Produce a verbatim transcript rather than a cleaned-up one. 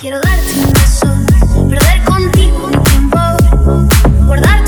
Quiero darte un beso, perder contigo un tiempo, guardar